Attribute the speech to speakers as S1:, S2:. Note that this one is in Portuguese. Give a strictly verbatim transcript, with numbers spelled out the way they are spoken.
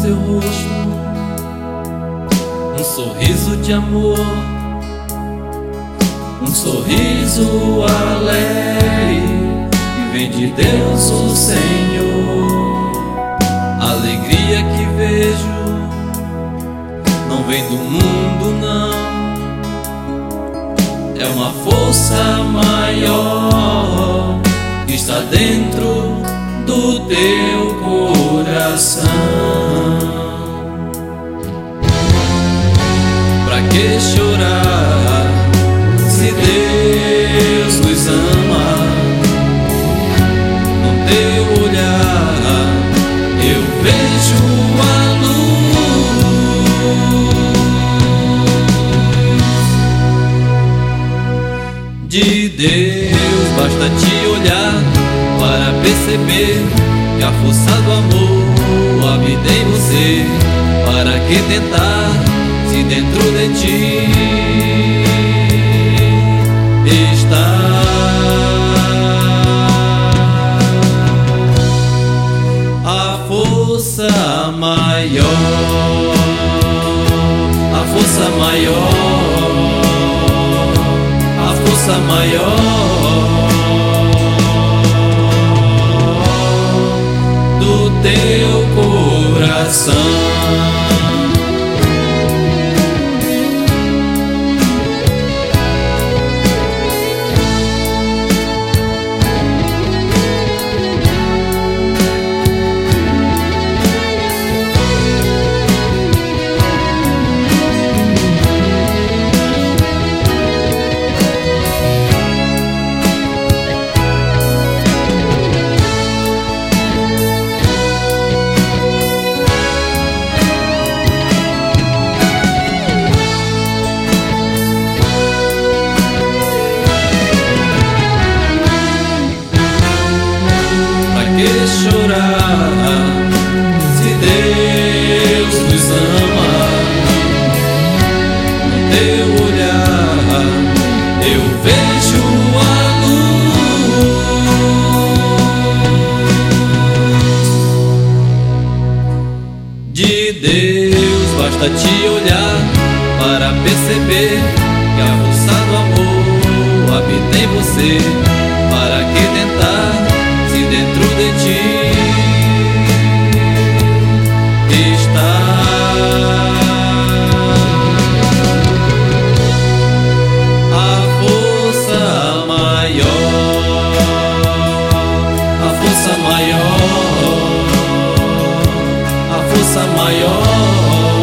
S1: seu rosto, um sorriso de amor, um sorriso alegre que vem de Deus o Senhor. A alegria que vejo não vem do mundo, não, é uma força maior que está dentro do teu coração. Pra que chorar se Deus nos ama? No teu olhar eu vejo a luz de Deus. Basta te olhar para perceber que a força do amor habita em você. Para que tentar se dentro de ti está a força maior, a força maior, a força maior do teu coração. Chorar se Deus nos ama? No teu olhar eu vejo a luz de Deus. Basta te olhar para perceber que a força do amor habita em você. Para que tentar se dentro de ti está a força maior, a força maior, a força maior